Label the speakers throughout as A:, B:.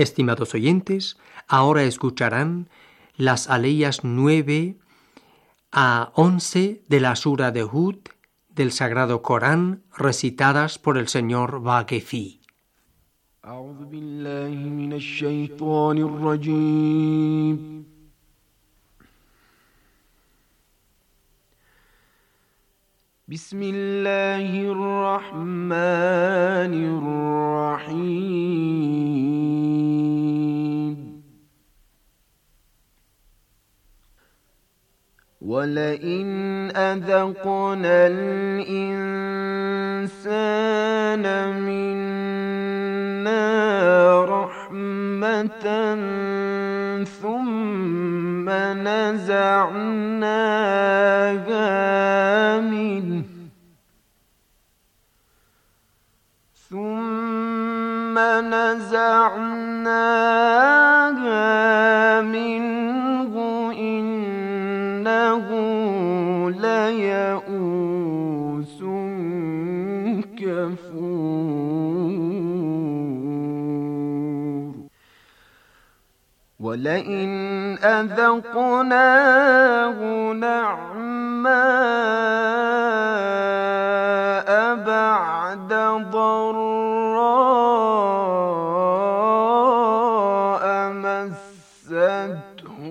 A: Estimados oyentes, ahora escucharán las aleyas 9 a 11 de la Sura de Hud del Sagrado Corán, recitadas por el señor Vaquefi.
B: أعوذ بالله من الشيطان الرجيم. بسم الله الرحمن الرحيم. ولئن أذقنا الإنسان منا رحمة ثم نزعناها منه إنه ليئوس كفور. ولئن أذقناه نعماء بعد ضراء مسته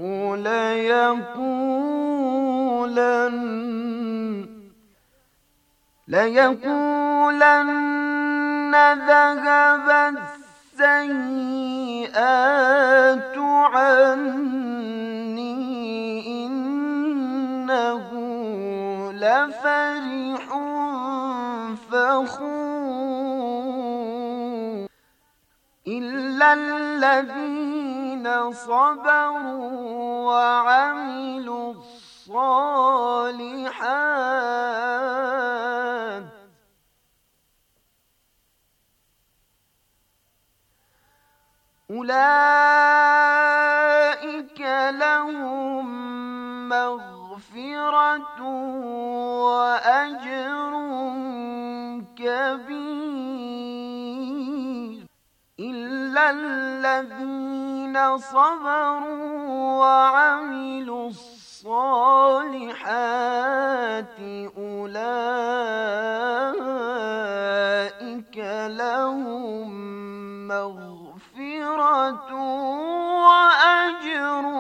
B: ليقولن ذهب السيئات عني إنه لفرح فخور. إلا الذين صبروا وعملوا الصالحات أولئك لهم مغفرة وأجر كبير. إلا الذين صبروا وعملوا الصالحات أولئك لهم مغفرة وأجر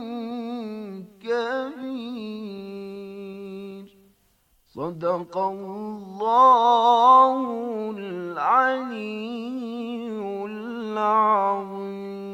B: كبير. صدق الله العلي العظيم.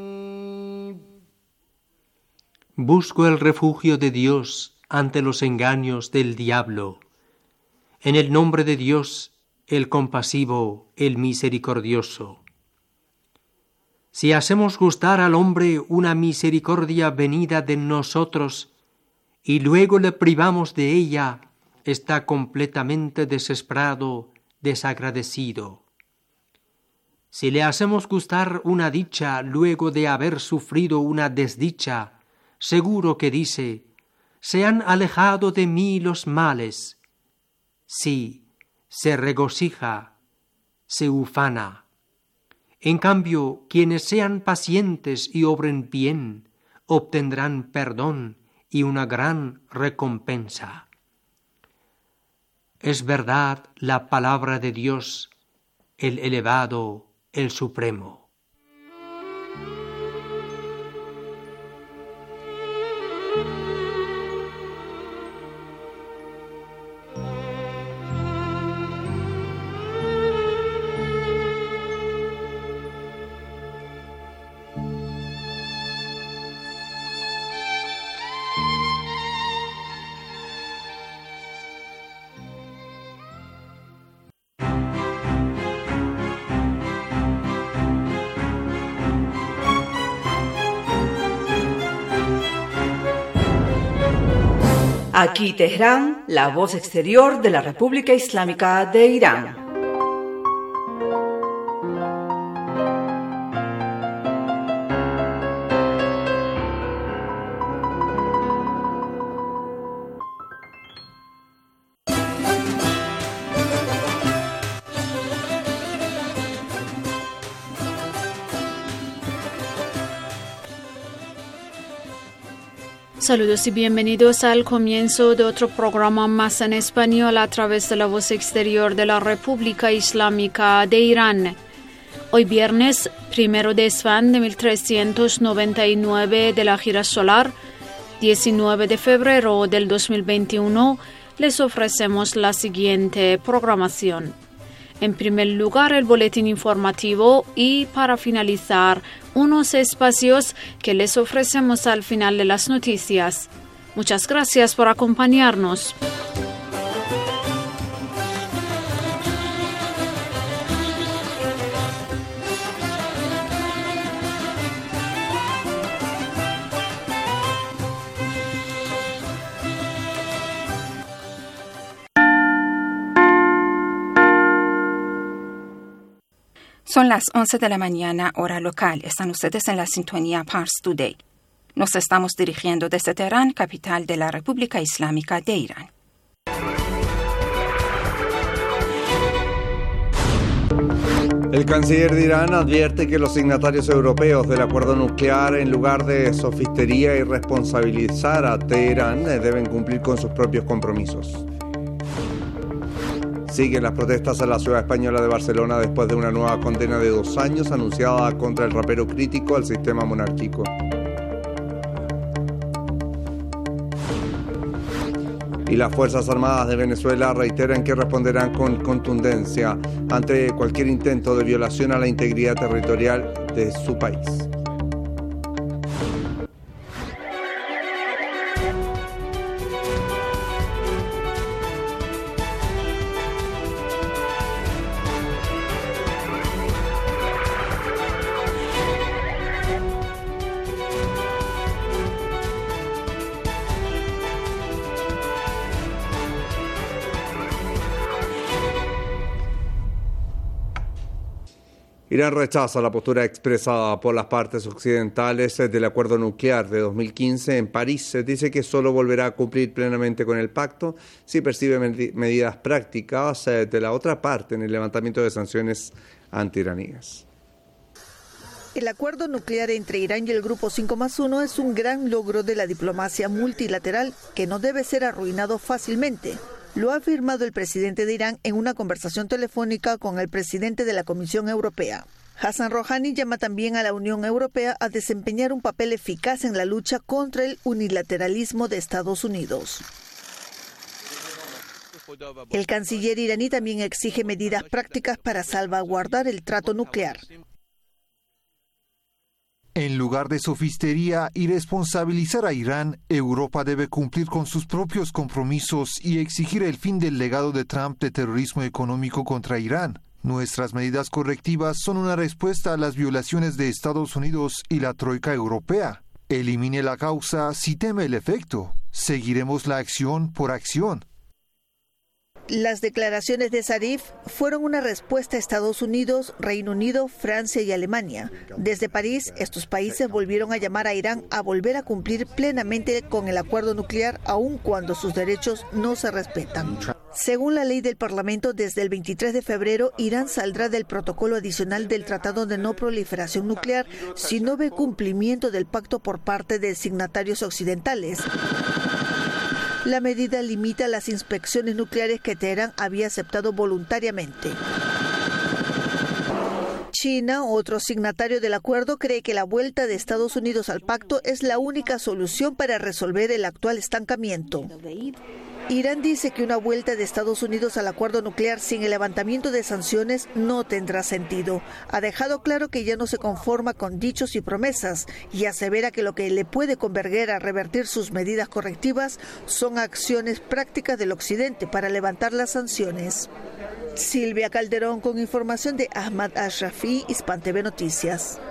A: Busco el refugio de Dios ante los engaños del diablo. En el nombre de Dios, el compasivo, el misericordioso. Si hacemos gustar al hombre una misericordia venida de nosotros y luego le privamos de ella, está completamente desesperado, desagradecido. Si le hacemos gustar una dicha luego de haber sufrido una desdicha, seguro que dice: se han alejado de mí los males. Sí, se regocija, se ufana. En cambio, quienes sean pacientes y obren bien, obtendrán perdón y una gran recompensa. Es verdad la palabra de Dios, el elevado, el supremo.
C: Aquí Teherán, la voz exterior de la República Islámica de Irán.
D: Saludos y bienvenidos al comienzo de otro programa más en español a través de la voz exterior de la República Islámica de Irán. Hoy viernes 1 de Esfand de 1399 de la Gira Solar, 19 de febrero del 2021, les ofrecemos la siguiente programación. En primer lugar, el boletín informativo y, para finalizar, unos espacios que les ofrecemos al final de las noticias. Muchas gracias por acompañarnos.
E: Son las 11 de la mañana, hora local. Están ustedes en la sintonía Pars Today. Nos estamos dirigiendo desde Teherán, capital de la República Islámica de Irán.
F: El canciller de Irán advierte que los signatarios europeos del acuerdo nuclear, en lugar de sofistería y responsabilizar a Teherán, deben cumplir con sus propios compromisos. Siguen las protestas en la ciudad española de Barcelona después de una nueva condena de 2 años anunciada contra el rapero crítico al sistema monárquico. Y las Fuerzas Armadas de Venezuela reiteran que responderán con contundencia ante cualquier intento de violación a la integridad territorial de su país. Irán rechaza la postura expresada por las partes occidentales del acuerdo nuclear de 2015 en París. Dice que solo volverá a cumplir plenamente con el pacto si percibe medidas prácticas de la otra parte en el levantamiento de sanciones antiiraníes.
G: El acuerdo nuclear entre Irán y el Grupo 5+1 es un gran logro de la diplomacia multilateral que no debe ser arruinado fácilmente. Lo ha afirmado el presidente de Irán en una conversación telefónica con el presidente de la Comisión Europea. Hassan Rouhani llama también a la Unión Europea a desempeñar un papel eficaz en la lucha contra el unilateralismo de Estados Unidos. El canciller iraní también exige medidas prácticas para salvaguardar el trato nuclear.
H: En lugar de sofistería y responsabilizar a Irán, Europa debe cumplir con sus propios compromisos y exigir el fin del legado de Trump de terrorismo económico contra Irán. Nuestras medidas correctivas son una respuesta a las violaciones de Estados Unidos y la troika europea. Elimine la causa si teme el efecto. Seguiremos la acción por acción.
G: Las declaraciones de Zarif fueron una respuesta a Estados Unidos, Reino Unido, Francia y Alemania. Desde París, estos países volvieron a llamar a Irán a volver a cumplir plenamente con el acuerdo nuclear, aun cuando sus derechos no se respetan. Según la ley del Parlamento, desde el 23 de febrero, Irán saldrá del protocolo adicional del Tratado de No Proliferación Nuclear si no ve cumplimiento del pacto por parte de signatarios occidentales. La medida limita las inspecciones nucleares que Teherán había aceptado voluntariamente. China, otro signatario del acuerdo, cree que la vuelta de Estados Unidos al pacto es la única solución para resolver el actual estancamiento. Irán dice que una vuelta de Estados Unidos al acuerdo nuclear sin el levantamiento de sanciones no tendrá sentido. Ha dejado claro que ya no se conforma con dichos y promesas y asevera que lo que le puede converger a revertir sus medidas correctivas son acciones prácticas del Occidente para levantar las sanciones. Silvia Calderón con información de Ahmad Ashrafi, Hispan TV Noticias.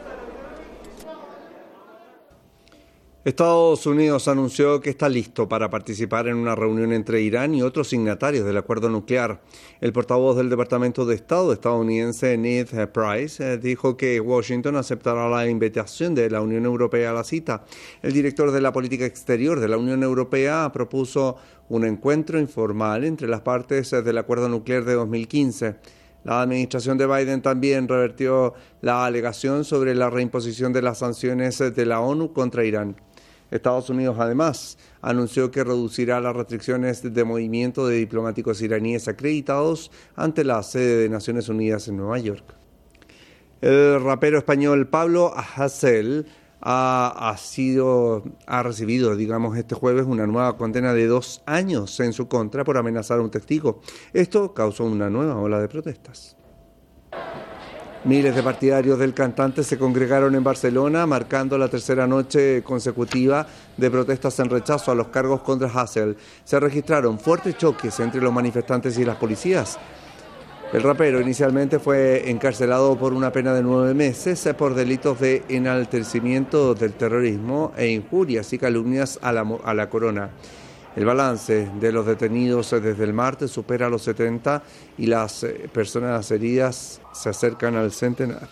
F: Estados Unidos anunció que está listo para participar en una reunión entre Irán y otros signatarios del acuerdo nuclear. El portavoz del Departamento de Estado estadounidense, Ned Price, dijo que Washington aceptará la invitación de la Unión Europea a la cita. El director de la política exterior de la Unión Europea propuso un encuentro informal entre las partes del acuerdo nuclear de 2015. La administración de Biden también revertió la alegación sobre la reimposición de las sanciones de la ONU contra Irán. Estados Unidos, además, anunció que reducirá las restricciones de movimiento de diplomáticos iraníes acreditados ante la sede de Naciones Unidas en Nueva York. El rapero español Pablo Hasél ha recibido, este jueves, una nueva condena de 2 años en su contra por amenazar a un testigo. Esto causó una nueva ola de protestas. Miles de partidarios del cantante se congregaron en Barcelona, marcando la tercera noche consecutiva de protestas en rechazo a los cargos contra Hasél. Se registraron fuertes choques entre los manifestantes y las policías. El rapero inicialmente fue encarcelado por una pena de 9 meses por delitos de enaltecimiento del terrorismo e injurias y calumnias a la corona. El balance de los detenidos desde el martes supera los 70 y las personas heridas se acercan al centenar.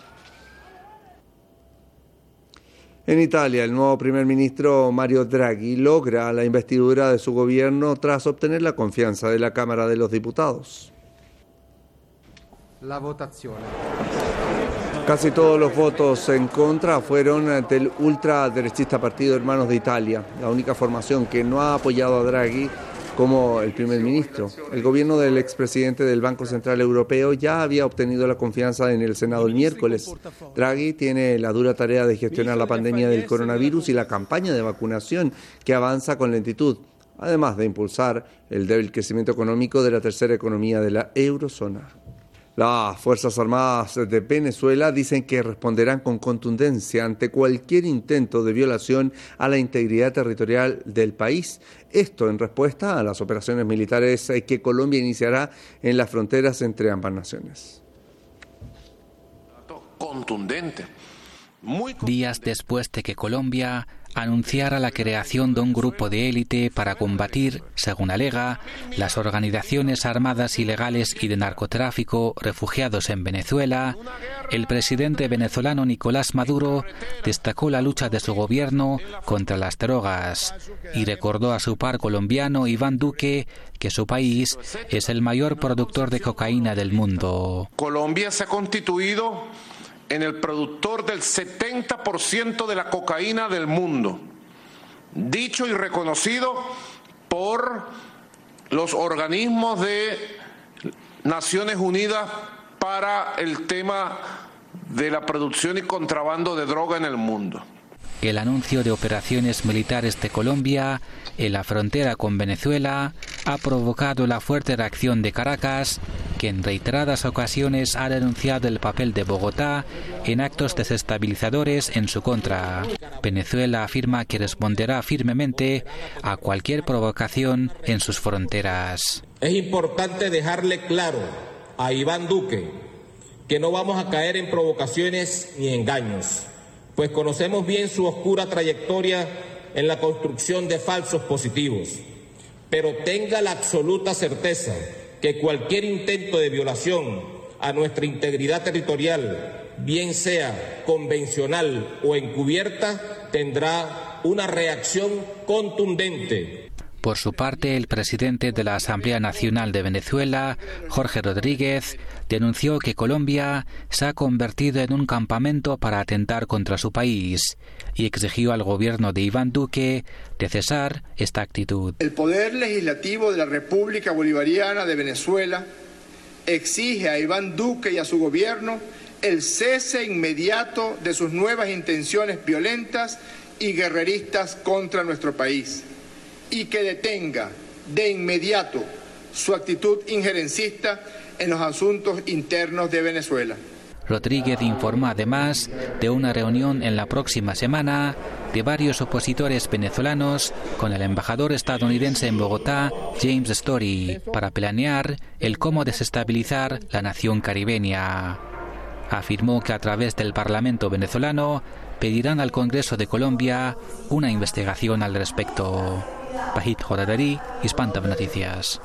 F: En Italia, el nuevo primer ministro Mario Draghi logra la investidura de su gobierno tras obtener la confianza de la Cámara de los Diputados.
I: La votazione.
F: Casi todos los votos en contra fueron del ultraderechista Partido Hermanos de Italia, la única formación que no ha apoyado a Draghi como el primer ministro. El gobierno del expresidente del Banco Central Europeo ya había obtenido la confianza en el Senado el miércoles. Draghi tiene la dura tarea de gestionar la pandemia del coronavirus y la campaña de vacunación que avanza con lentitud, además de impulsar el débil crecimiento económico de la tercera economía de la eurozona. Las Fuerzas Armadas de Venezuela dicen que responderán con contundencia ante cualquier intento de violación a la integridad territorial del país. Esto en respuesta a las operaciones militares que Colombia iniciará en las fronteras entre ambas naciones.
J: Contundente.
K: Días después de que Colombia anunciara la creación de un grupo de élite para combatir, según alega, las organizaciones armadas ilegales y de narcotráfico refugiados en Venezuela, el presidente venezolano Nicolás Maduro destacó la lucha de su gobierno contra las drogas y recordó a su par colombiano Iván Duque que su país es el mayor productor de cocaína del mundo.
J: Colombia se ha constituido en el productor del 70% de la cocaína del mundo, dicho y reconocido por los organismos de Naciones Unidas para el tema de la producción y contrabando de droga en el mundo.
K: El anuncio de operaciones militares de Colombia en la frontera con Venezuela ha provocado la fuerte reacción de Caracas, que en reiteradas ocasiones ha denunciado el papel de Bogotá en actos desestabilizadores en su contra. Venezuela afirma que responderá firmemente a cualquier provocación en sus fronteras.
L: Es importante dejarle claro a Iván Duque que no vamos a caer en provocaciones ni engaños, pues conocemos bien su oscura trayectoria en la construcción de falsos positivos. Pero tenga la absoluta certeza que cualquier intento de violación a nuestra integridad territorial, bien sea convencional o encubierta, tendrá una reacción contundente.
K: Por su parte, el presidente de la Asamblea Nacional de Venezuela, Jorge Rodríguez, denunció que Colombia se ha convertido en un campamento para atentar contra su país y exigió al gobierno de Iván Duque de cesar esta actitud.
M: El Poder Legislativo de la República Bolivariana de Venezuela exige a Iván Duque y a su gobierno el cese inmediato de sus nuevas intenciones violentas y guerreristas contra nuestro país, y que detenga de inmediato su actitud injerencista en los asuntos internos de Venezuela.
K: Rodríguez informó además de una reunión en la próxima semana de varios opositores venezolanos con el embajador estadounidense en Bogotá, James Story, para planear el cómo desestabilizar la nación caribeña. Afirmó que a través del Parlamento venezolano pedirán al Congreso de Colombia una investigación al respecto. Pajit Joradari, Hispantv Noticias.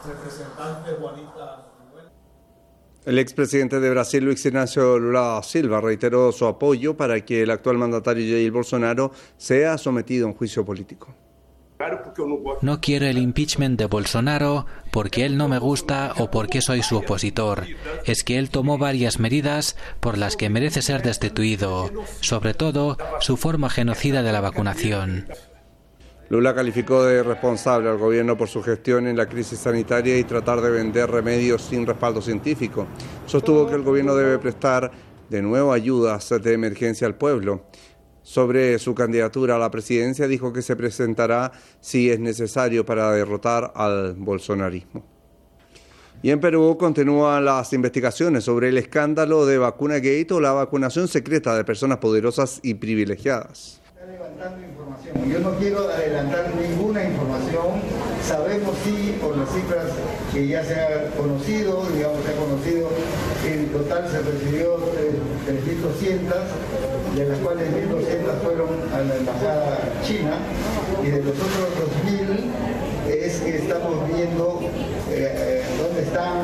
F: El expresidente de Brasil, Luis Ignacio Lula da Silva, reiteró su apoyo para que el actual mandatario Jair Bolsonaro sea sometido a un juicio político.
K: No quiero el impeachment de Bolsonaro porque él no me gusta o porque soy su opositor. Es que él tomó varias medidas por las que merece ser destituido, sobre todo su forma genocida de la vacunación.
F: Lula calificó de irresponsable al gobierno por su gestión en la crisis sanitaria y tratar de vender remedios sin respaldo científico. Sostuvo que el gobierno debe prestar de nuevo ayudas de emergencia al pueblo. Sobre su candidatura a la presidencia, dijo que se presentará si es necesario para derrotar al bolsonarismo. Y en Perú continúan las investigaciones sobre el escándalo de Vacunagate o la vacunación secreta de personas poderosas y privilegiadas.
I: Levantando información. Yo no quiero adelantar ninguna información. Sabemos sí por las cifras que ya se ha conocido, que en total se recibió 3.200, de las cuales 1.200 fueron a la embajada china, y de los otros 2.000 es que estamos viendo dónde están.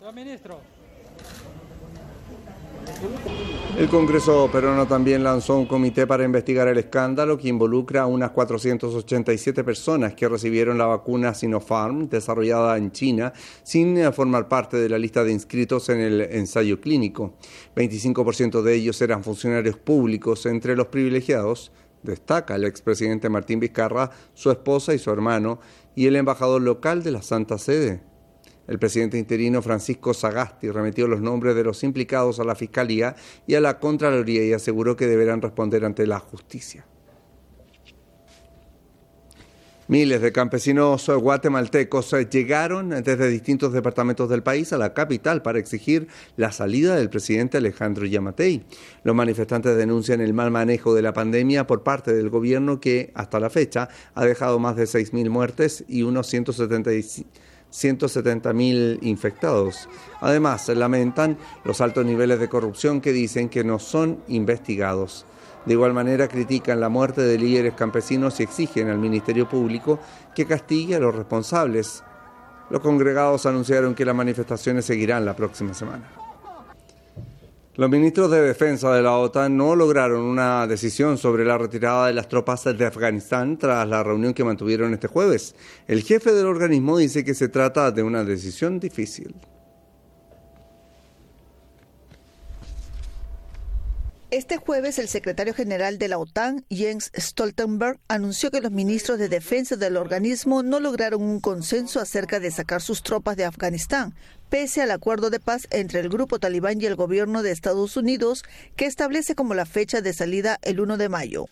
F: El Congreso peruano también lanzó un comité para investigar el escándalo que involucra a unas 487 personas que recibieron la vacuna Sinopharm desarrollada en China sin formar parte de la lista de inscritos en el ensayo clínico. 25% de ellos eran funcionarios públicos. Entre los privilegiados destaca el expresidente Martín Vizcarra, su esposa y su hermano, y el embajador local de la Santa Sede. El presidente interino Francisco Sagasti remitió los nombres de los implicados a la Fiscalía y a la Contraloría y aseguró que deberán responder ante la justicia. Miles de campesinos guatemaltecos llegaron desde distintos departamentos del país a la capital para exigir la salida del presidente Alejandro Yamatei. Los manifestantes denuncian el mal manejo de la pandemia por parte del gobierno que, hasta la fecha, ha dejado más de 6.000 muertes y unos 170.000 infectados. Además, lamentan los altos niveles de corrupción que dicen que no son investigados. De igual manera, critican la muerte de líderes campesinos y exigen al Ministerio Público que castigue a los responsables. Los congregados anunciaron que las manifestaciones seguirán la próxima semana. Los ministros de Defensa de la OTAN no lograron una decisión sobre la retirada de las tropas de Afganistán tras la reunión que mantuvieron este jueves. El jefe del organismo dice que se trata de una decisión difícil.
G: Este jueves, el secretario general de la OTAN, Jens Stoltenberg, anunció que los ministros de defensa del organismo no lograron un consenso acerca de sacar sus tropas de Afganistán, pese al acuerdo de paz entre el grupo talibán y el gobierno de Estados Unidos, que establece como la fecha de salida el 1 de mayo.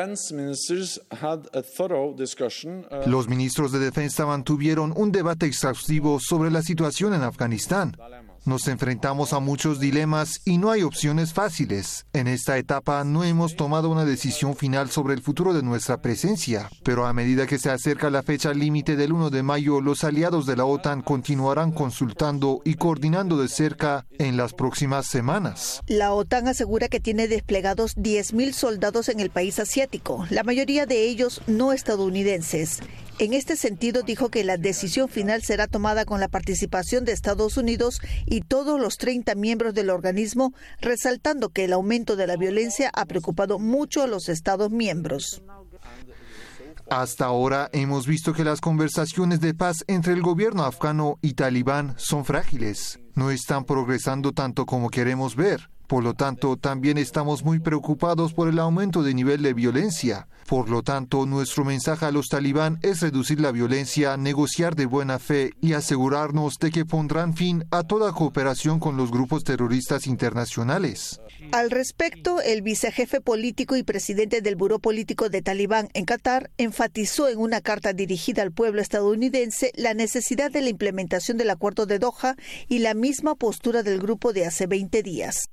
H: Los ministros de defensa mantuvieron un debate exhaustivo sobre la situación en Afganistán. Nos enfrentamos a muchos dilemas y no hay opciones fáciles. En esta etapa no hemos tomado una decisión final sobre el futuro de nuestra presencia, pero a medida que se acerca la fecha límite del 1 de mayo, los aliados de la OTAN continuarán consultando y coordinando de cerca en las próximas semanas.
G: La OTAN asegura que tiene desplegados 10.000 soldados en el país asiático, la mayoría de ellos no estadounidenses. En este sentido, dijo que la decisión final será tomada con la participación de Estados Unidos y todos los 30 miembros del organismo, resaltando que el aumento de la violencia ha preocupado mucho a los Estados miembros.
H: Hasta ahora hemos visto que las conversaciones de paz entre el gobierno afgano y Talibán son frágiles. No están progresando tanto como queremos ver. Por lo tanto, también estamos muy preocupados por el aumento de nivel de violencia. Por lo tanto, nuestro mensaje a los talibán es reducir la violencia, negociar de buena fe y asegurarnos de que pondrán fin a toda cooperación con los grupos terroristas internacionales.
G: Al respecto, el vicejefe político y presidente del Buró Político de Talibán en Qatar enfatizó en una carta dirigida al pueblo estadounidense la necesidad de la implementación del Acuerdo de Doha y la misma postura del grupo de hace 20 días.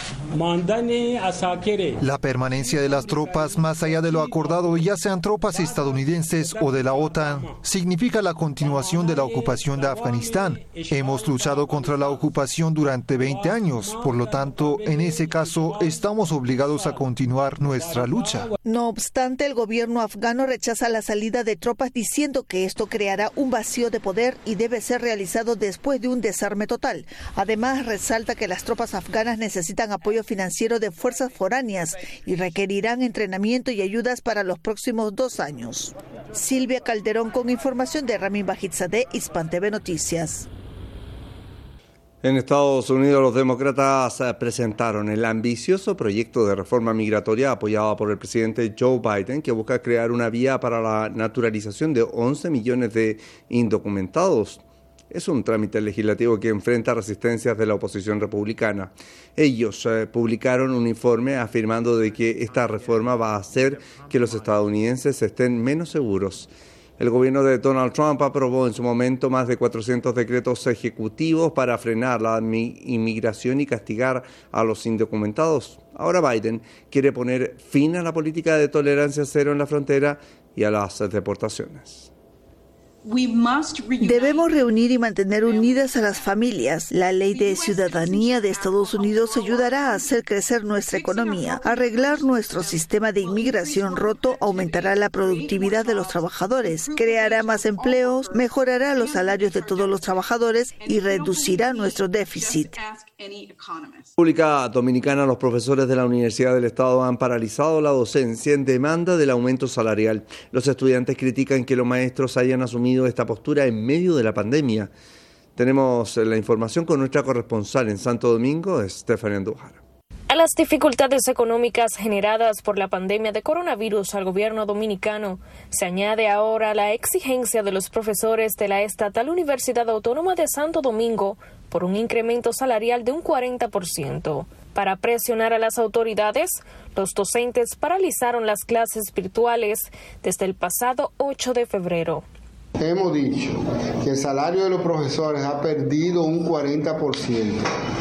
H: La permanencia de las tropas más allá de lo acordado, ya sean tropas estadounidenses o de la OTAN, significa la continuación de la ocupación de Afganistán. Hemos luchado contra la ocupación durante 20 años, por lo tanto, en ese caso, estamos obligados a continuar nuestra lucha.
G: No obstante, el gobierno afgano rechaza la salida de tropas diciendo que esto creará un vacío de poder y debe ser realizado después de un desarme total. Además, resalta que las tropas afganas necesitan apoyo financiero de fuerzas foráneas y requerirán entrenamiento y ayudas para los próximos 2 años. Silvia Calderón con información de Ramin Bajizadeh, Hispan TV Noticias.
F: En Estados Unidos, los demócratas presentaron el ambicioso proyecto de reforma migratoria apoyado por el presidente Joe Biden, que busca crear una vía para la naturalización de 11 millones de indocumentados. Es un trámite legislativo que enfrenta resistencias de la oposición republicana. Ellos publicaron un informe afirmando de que esta reforma va a hacer que los estadounidenses estén menos seguros. El gobierno de Donald Trump aprobó en su momento más de 400 decretos ejecutivos para frenar la inmigración y castigar a los indocumentados. Ahora Biden quiere poner fin a la política de tolerancia cero en la frontera y a las deportaciones.
G: Debemos reunir y mantener unidas a las familias. La ley de ciudadanía de Estados Unidos ayudará a hacer crecer nuestra economía. Arreglar nuestro sistema de inmigración roto aumentará la productividad de los trabajadores, creará más empleos, mejorará los salarios de todos los trabajadores y reducirá nuestro déficit.
F: En República Dominicana, los profesores de la Universidad del Estado han paralizado la docencia en demanda del aumento salarial. Los estudiantes critican que los maestros hayan asumido esta postura en medio de la pandemia. Tenemos la información con nuestra corresponsal en Santo Domingo, Stephanie Andújar.
N: A las dificultades económicas generadas por la pandemia de coronavirus al gobierno dominicano se añade ahora la exigencia de los profesores de la Estatal Universidad Autónoma de Santo Domingo por un incremento salarial de un 40%. Para presionar a las autoridades, los docentes paralizaron las clases virtuales desde el pasado 8 de febrero.
O: Hemos dicho que el salario de los profesores ha perdido un 40%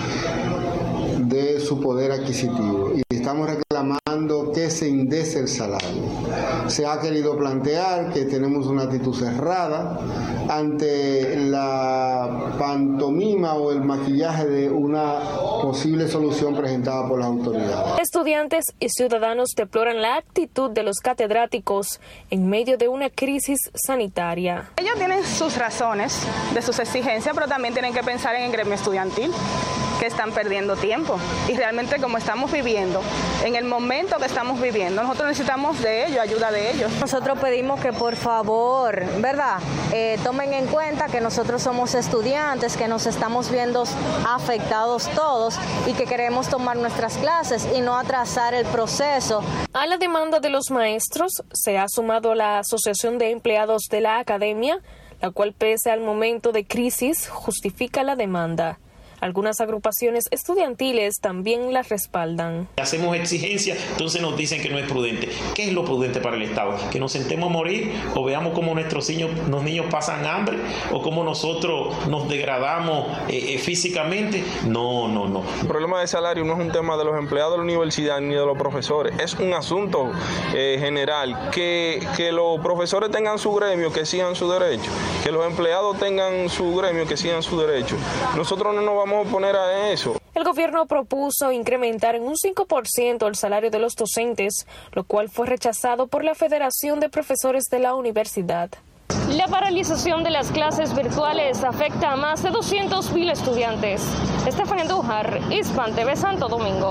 O: de su poder adquisitivo y estamos reclamando que se indece el salario. Se ha querido plantear que tenemos una actitud cerrada ante la pantomima o el maquillaje de una posible solución presentada por las autoridades.
N: Estudiantes y ciudadanos deploran la actitud de los catedráticos en medio de una crisis sanitaria.
P: Ellos tienen sus razones de sus exigencias, pero también tienen que pensar en el gremio estudiantil, que están perdiendo tiempo. Y realmente, como estamos viviendo, en el momento que estamos viviendo, nosotros necesitamos de ellos, ayuda de ellos.
Q: Nosotros pedimos que por favor, ¿verdad?, tomen en cuenta que nosotros somos estudiantes, que nos estamos viendo afectados todos y que queremos tomar nuestras clases y no atrasar el proceso.
N: A la demanda de los maestros se ha sumado la Asociación de Empleados de la Academia, la cual, pese al momento de crisis, justifica la demanda. Algunas agrupaciones estudiantiles también las respaldan.
R: Hacemos exigencias, entonces nos dicen que no es prudente. ¿Qué es lo prudente para el Estado? ¿Que nos sentemos a morir o veamos cómo nuestros niños pasan hambre o cómo nosotros nos degradamos físicamente? No.
S: El problema de salario no es un tema de los empleados de la universidad ni de los profesores. Es un asunto general. Que los profesores tengan su gremio, que sigan su derecho. Que los empleados tengan su gremio, que sigan su derecho. Nosotros no nos vamos a oponer a eso.
N: El gobierno propuso incrementar en un 5% el salario de los docentes, lo cual fue rechazado por la Federación de Profesores de la Universidad. La paralización de las clases virtuales afecta a más de 200,000 estudiantes. Stephanie Andújar, Hispan TV Santo Domingo.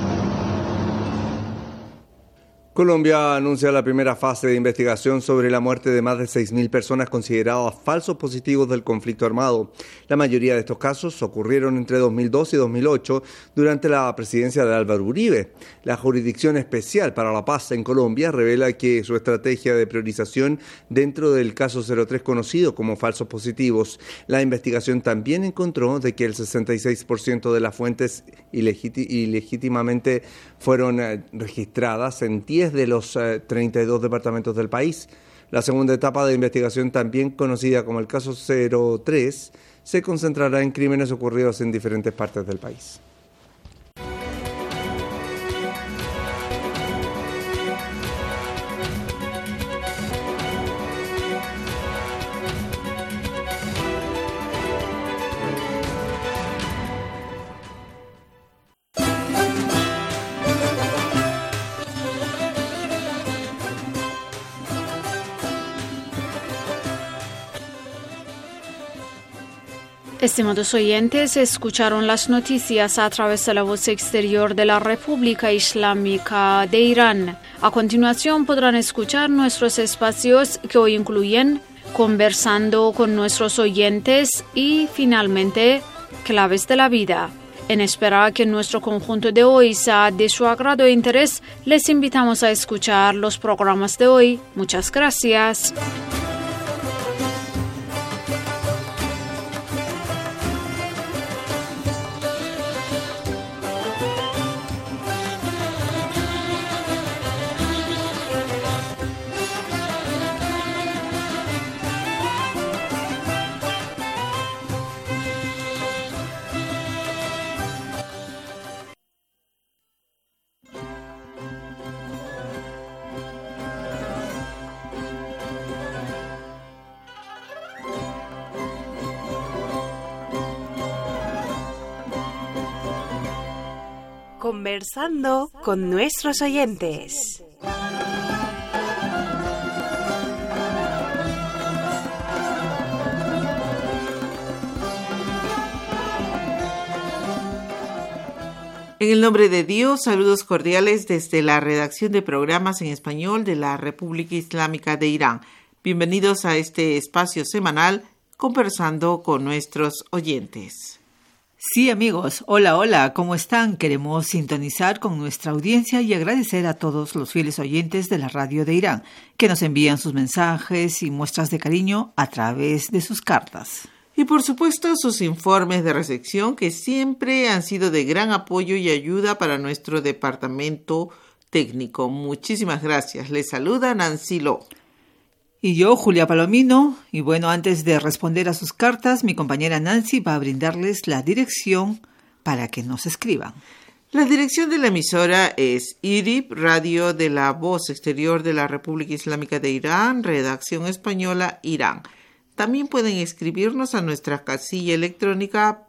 F: Colombia anuncia la primera fase de investigación sobre la muerte de más de 6.000 personas consideradas falsos positivos del conflicto armado. La mayoría de estos casos ocurrieron entre 2002 y 2008 durante la presidencia de Álvaro Uribe. La Jurisdicción Especial para la Paz en Colombia revela que su estrategia de priorización dentro del caso 03 conocido como falsos positivos. La investigación también encontró de que el 66% de las fuentes ilegítimamente fueron registradas en 10 de los 32 departamentos del país. La segunda etapa de investigación, también conocida como el caso 03, se concentrará en crímenes ocurridos en diferentes partes del país.
D: Estimados oyentes, escucharon las noticias a través de la voz exterior de la República Islámica de Irán. A continuación podrán escuchar nuestros espacios que hoy incluyen Conversando con nuestros oyentes y finalmente Claves de la Vida. En espera que nuestro conjunto de hoy sea de su agrado e interés, les invitamos a escuchar los programas de hoy. Muchas gracias.
T: Conversando con nuestros oyentes.
U: En el nombre de Dios, saludos cordiales desde la redacción de programas en español de la República Islámica de Irán. Bienvenidos a este espacio semanal Conversando con nuestros oyentes.
V: Sí, amigos, hola, ¿cómo están? Queremos sintonizar con nuestra audiencia y agradecer a todos los fieles oyentes de la radio de Irán que nos envían sus mensajes y muestras de cariño a través de sus cartas.
U: Y por supuesto sus informes de recepción que siempre han sido de gran apoyo y ayuda para nuestro departamento técnico. Muchísimas gracias. Les saluda Nancy Lo.
V: Y yo, Julia Palomino, y bueno, antes de responder a sus cartas, mi compañera Nancy va a brindarles la dirección para que nos escriban.
U: La dirección de la emisora es IRIB, Radio de la Voz Exterior de la República Islámica de Irán, Redacción Española, Irán. También pueden escribirnos a nuestra casilla electrónica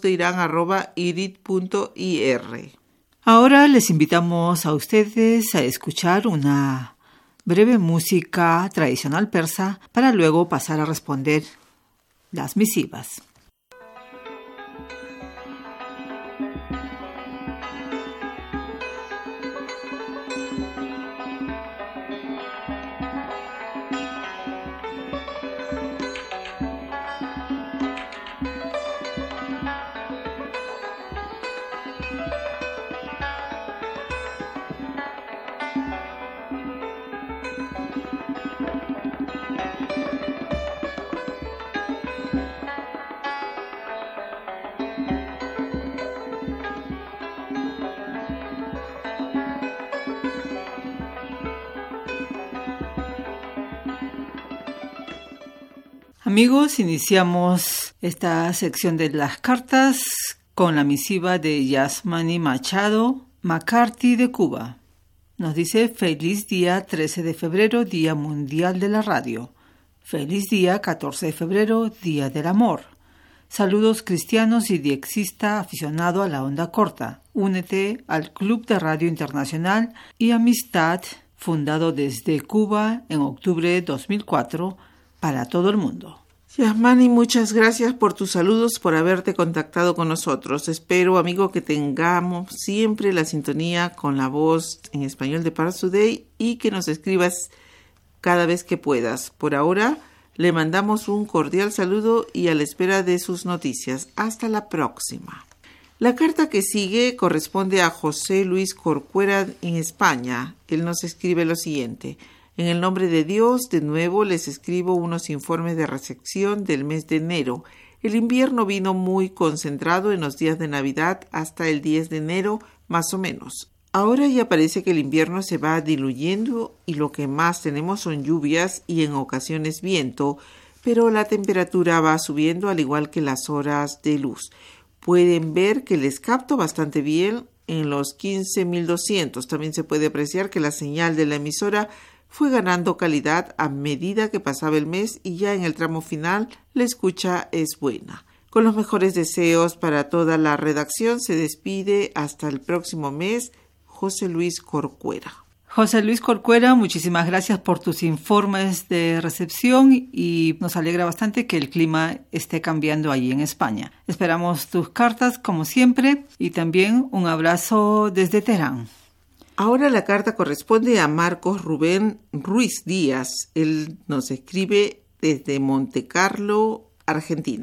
U: vozdeiran@irid.ir.
V: Ahora les invitamos a ustedes a escuchar una breve música tradicional persa para luego pasar a responder las misivas. Amigos, iniciamos esta sección de las cartas con la misiva de Yasmani Machado, McCarthy de Cuba. Nos dice: feliz día 13 de febrero, Día Mundial de la Radio. Feliz día 14 de febrero, Día del Amor. Saludos cristianos y diexista aficionado a la onda corta. Únete al Club de Radio Internacional y Amistad, fundado desde Cuba en octubre de 2004, para todo el mundo.
U: Yasmani, muchas gracias por tus saludos, por haberte contactado con nosotros. Espero, amigo, que tengamos siempre la sintonía con la voz en español de Pars Today y que nos escribas cada vez que puedas. Por ahora, le mandamos un cordial saludo y a la espera de sus noticias. Hasta la próxima. La carta que sigue corresponde a José Luis Corcuera en España. Él nos escribe lo siguiente: en el nombre de Dios, de nuevo les escribo unos informes de recepción del mes de enero. El invierno vino muy concentrado en los días de Navidad hasta el 10 de enero, más o menos. Ahora ya parece que el invierno se va diluyendo y lo que más tenemos son lluvias y en ocasiones viento, pero la temperatura va subiendo al igual que las horas de luz. Pueden ver que les capto bastante bien en los 15.200. También se puede apreciar que la señal de la emisora fue ganando calidad a medida que pasaba el mes y ya en el tramo final la escucha es buena. Con los mejores deseos para toda la redacción se despide hasta el próximo mes, José Luis Corcuera.
V: José Luis Corcuera, muchísimas gracias por tus informes de recepción y nos alegra bastante que el clima esté cambiando allí en España. Esperamos tus cartas como siempre y también un abrazo desde Teherán.
U: Ahora la carta corresponde a Marcos Rubén Ruiz Díaz. Él nos escribe desde Montecarlo, Argentina.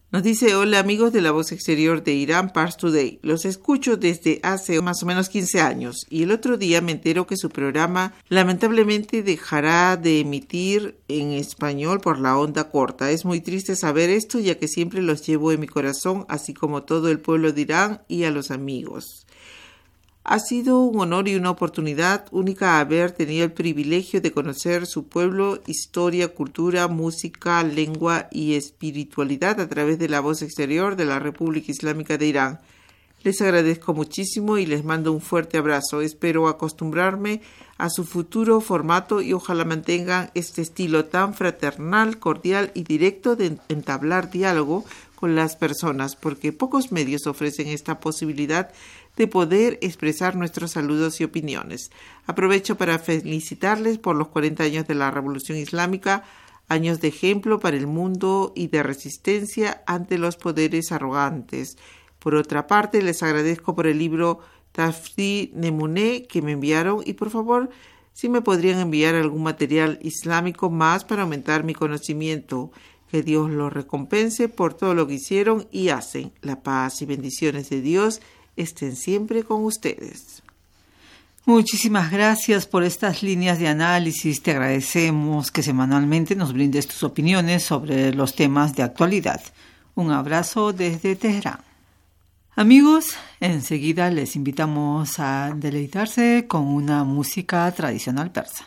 U: Nos dice: hola amigos de la Voz Exterior de Irán, Pars Today. Los escucho desde hace más o menos 15 años y el otro día me entero que su programa lamentablemente dejará de emitir en español por la onda corta. Es muy triste saber esto, ya que siempre los llevo en mi corazón, así como todo el pueblo de Irán y a los amigos. Ha sido un honor y una oportunidad única haber tenido el privilegio de conocer su pueblo, historia, cultura, música, lengua y espiritualidad a través de la Voz Exterior de la República Islámica de Irán. Les agradezco muchísimo y les mando un fuerte abrazo. Espero acostumbrarme a su futuro formato y ojalá mantengan este estilo tan fraternal, cordial y directo de entablar diálogo con las personas, porque pocos medios ofrecen esta posibilidad de poder expresar nuestros saludos y opiniones. Aprovecho para felicitarles por los 40 años de la Revolución Islámica, años de ejemplo para el mundo y de resistencia ante los poderes arrogantes. Por otra parte, les agradezco por el libro Tafsir Nemuné que me enviaron y por favor, si me podrían enviar algún material islámico más para aumentar mi conocimiento. Que Dios los recompense por todo lo que hicieron y hacen. La paz y bendiciones de Dios estén siempre con ustedes.
V: Muchísimas gracias por estas líneas de análisis. Te agradecemos que semanalmente nos brindes tus opiniones sobre los temas de actualidad. Un abrazo desde Teherán. Amigos, enseguida les invitamos a deleitarse con una música tradicional persa.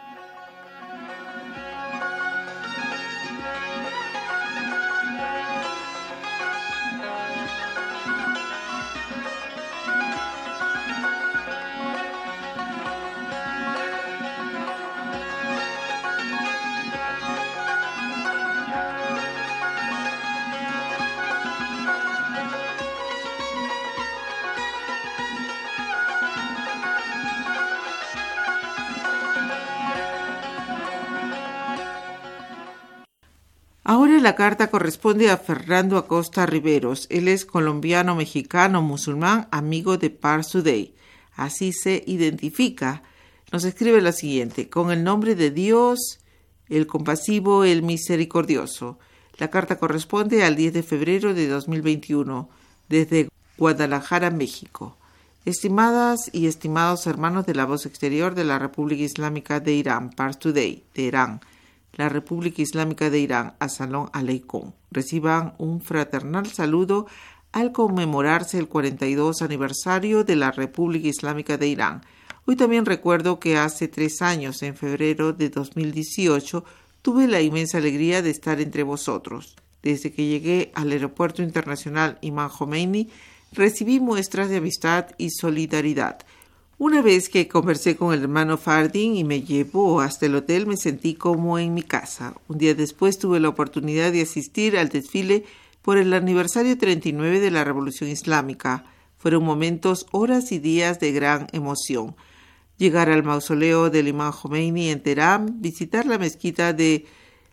U: Ahora la carta corresponde a Fernando Acosta Riveros. Él es colombiano, mexicano, musulmán, amigo de Pars Today. Así se identifica. Nos escribe lo siguiente: con el nombre de Dios, el compasivo, el misericordioso. La carta corresponde al 10 de febrero de 2021, desde Guadalajara, México. Estimadas y estimados hermanos de la Voz Exterior de la República Islámica de Irán, Pars Today, Teherán, la República Islámica de Irán, As-Salom Aleikum. Reciban un fraternal saludo al conmemorarse el 42 aniversario de la República Islámica de Irán. Hoy también recuerdo que hace 3 años, en febrero de 2018, tuve la inmensa alegría de estar entre vosotros. Desde que llegué al Aeropuerto Internacional Imam Khomeini, recibí muestras de amistad y solidaridad. Una vez que conversé con el hermano Fardin y me llevó hasta el hotel, me sentí como en mi casa. Un día después tuve la oportunidad de asistir al desfile por el aniversario 39 de la Revolución Islámica. Fueron momentos, horas y días de gran emoción. Llegar al mausoleo del Imam Khomeini en Teherán, visitar la mezquita de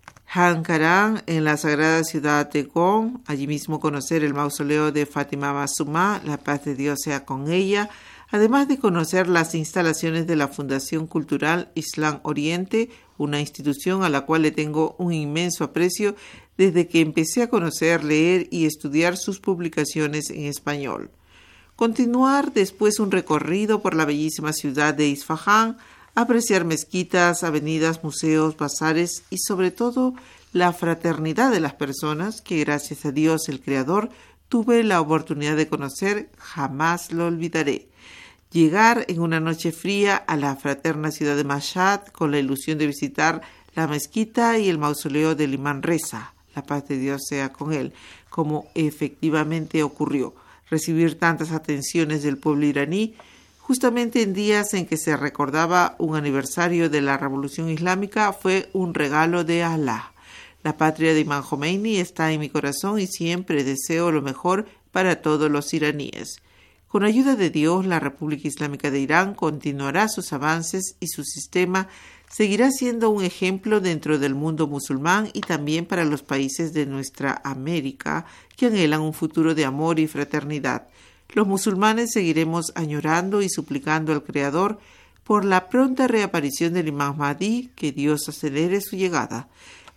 U: Hankaran en la sagrada ciudad de Qom, allí mismo conocer el mausoleo de Fátima Masumá, la paz de Dios sea con ella, además de conocer las instalaciones de la Fundación Cultural Islam Oriente, una institución a la cual le tengo un inmenso aprecio desde que empecé a conocer, leer y estudiar sus publicaciones en español. Continuar después un recorrido por la bellísima ciudad de Isfahán, apreciar mezquitas, avenidas, museos, bazares y sobre todo la fraternidad de las personas que gracias a Dios el Creador tuve la oportunidad de conocer, jamás lo olvidaré. Llegar en una noche fría a la fraterna ciudad de Mashhad con la ilusión de visitar la mezquita y el mausoleo del Imam Reza, la paz de Dios sea con él, como efectivamente ocurrió. Recibir tantas atenciones del pueblo iraní, justamente en días en que se recordaba un aniversario de la Revolución Islámica, fue un regalo de Alá. La patria de Imam Khomeini está en mi corazón y siempre deseo lo mejor para todos los iraníes. Con ayuda de Dios, la República Islámica de Irán continuará sus avances y su sistema seguirá siendo un ejemplo dentro del mundo musulmán y también para los países de nuestra América que anhelan un futuro de amor y fraternidad. Los musulmanes seguiremos añorando y suplicando al Creador por la pronta reaparición del Imam Mahdi, que Dios acelere su llegada.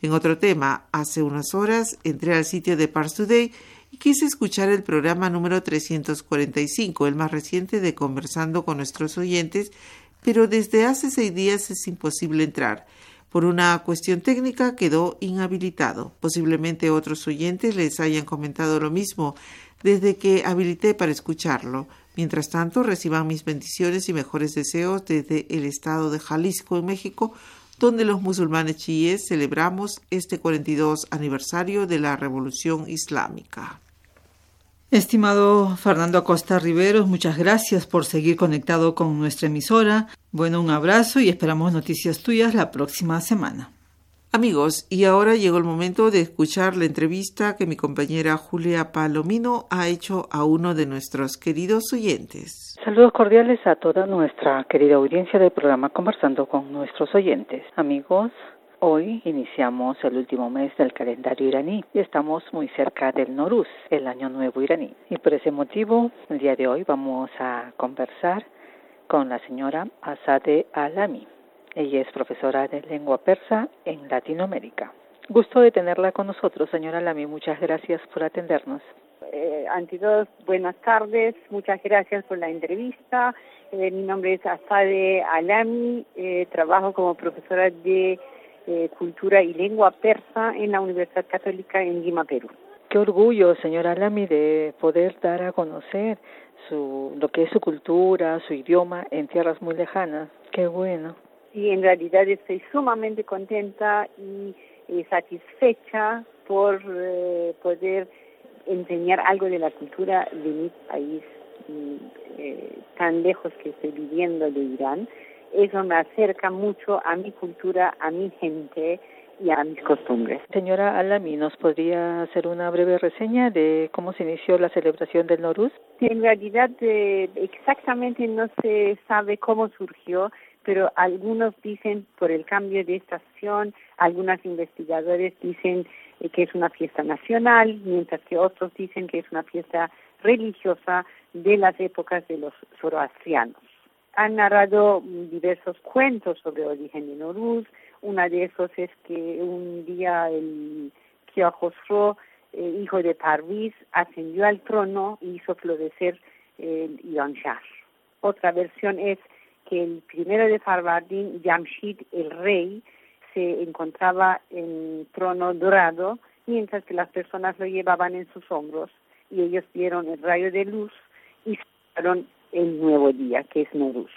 U: En otro tema, hace unas horas entré al sitio de Pars Today y quise escuchar el programa número 345, el más reciente de Conversando con nuestros oyentes, pero desde hace 6 días es imposible entrar. Por una cuestión técnica quedó inhabilitado. Posiblemente otros oyentes les hayan comentado lo mismo desde que habilité para escucharlo. Mientras tanto, reciban mis bendiciones y mejores deseos desde el estado de Jalisco, en México, donde los musulmanes chiíes celebramos este 42 aniversario de la Revolución Islámica.
V: Estimado Fernando Acosta Riveros, muchas gracias por seguir conectado con nuestra emisora. Bueno, un abrazo y esperamos noticias tuyas la próxima semana.
U: Amigos, y ahora llegó el momento de escuchar la entrevista que mi compañera Julia Palomino ha hecho a uno de nuestros queridos oyentes.
A: Saludos cordiales a toda nuestra querida audiencia del programa Conversando con nuestros oyentes. Amigos, hoy iniciamos el último mes del calendario iraní y estamos muy cerca del Noruz, el Año Nuevo iraní. Y por ese motivo, el día de hoy vamos a conversar con la señora Azadeh Alami. Ella es profesora de lengua persa en Latinoamérica. Gusto de tenerla con nosotros, señora Alami. Muchas gracias por atendernos.
B: Ante todo, buenas tardes. Muchas gracias por la entrevista. Mi nombre es Azadeh Alami. Trabajo como profesora de Cultura y Lengua Persa en la Universidad Católica en Lima, Perú.
A: Qué orgullo, señora Alami, de poder dar a conocer lo que es su cultura, su idioma en tierras muy lejanas. Qué bueno.
B: Y en realidad estoy sumamente contenta y satisfecha por poder enseñar algo de la cultura de mi país, tan lejos que estoy viviendo de Irán. Eso me acerca mucho a mi cultura, a mi gente y a mis costumbres.
A: Señora Alami, ¿nos podría hacer una breve reseña de cómo se inició la celebración del Noruz?
B: Sí, en realidad exactamente no se sabe cómo surgió, pero algunos dicen por el cambio de estación, algunos investigadores dicen que es una fiesta nacional, mientras que otros dicen que es una fiesta religiosa de las épocas de los zoroastrianos. Han narrado diversos cuentos sobre el origen de Noruz. Una de esos es que un día el Kya Khosrow, hijo de Parviz, ascendió al trono y hizo florecer el Iranshah. Otra versión es que el primero de Farvardin, Jamshid, el rey, se encontraba en trono dorado, mientras que las personas lo llevaban en sus hombros, y ellos vieron el rayo de luz y celebraron el nuevo día, que es Noruz.